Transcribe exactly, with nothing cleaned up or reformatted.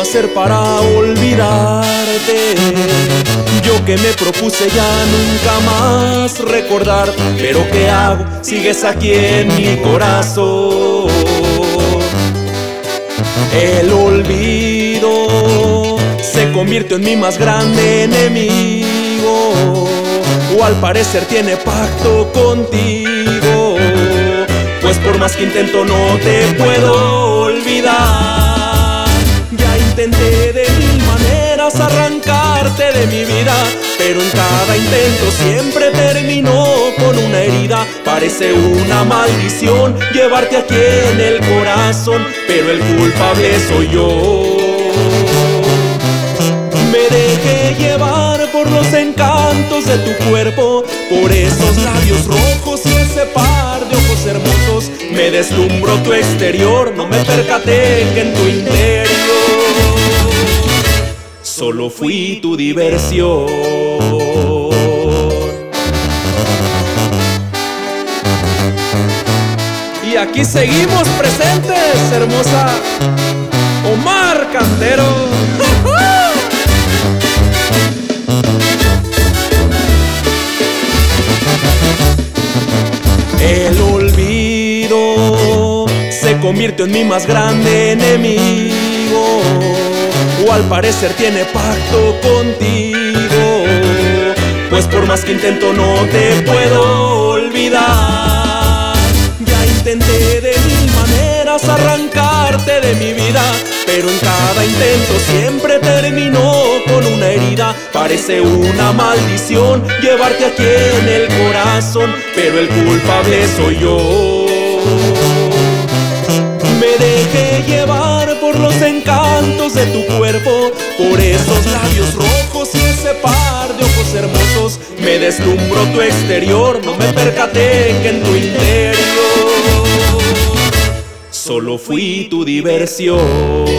hacer para olvidarte? Yo que me propuse ya nunca más recordar, pero ¿qué hago? Sigues aquí en mi corazón. El olvido se convirtió en mi más grande enemigo, o al parecer tiene pacto contigo, pues por más que intento no te puedo olvidar. Ya intenté de mil maneras arrancarte de mi vida, pero en cada intento siempre terminó con una herida. Parece una maldición llevarte aquí en el corazón, pero el culpable soy yo. Me dejé llevar por los encantos de tu cuerpo, por esos labios rojos y ese par de ojos hermosos. Me deslumbró tu exterior, no me percaté que en tu interior solo fui tu diversión. Y aquí seguimos presentes, hermosa Omar Cantero. El olvido se convirtió en mi más grande enemigo, o al parecer tiene pacto contigo, pues por más que intento no te puedo olvidar. Ya intenté de mil maneras arrancarte de mi vida, pero en cada intento siempre terminó con una herida. Parece una maldición llevarte aquí en el corazón, pero el culpable soy yo. Me dejé llevar por los encantos de tu cuerpo, por esos labios rojos y ese par de ojos hermosos. Me deslumbró tu exterior, no me percaté que en tu interior solo fui tu diversión.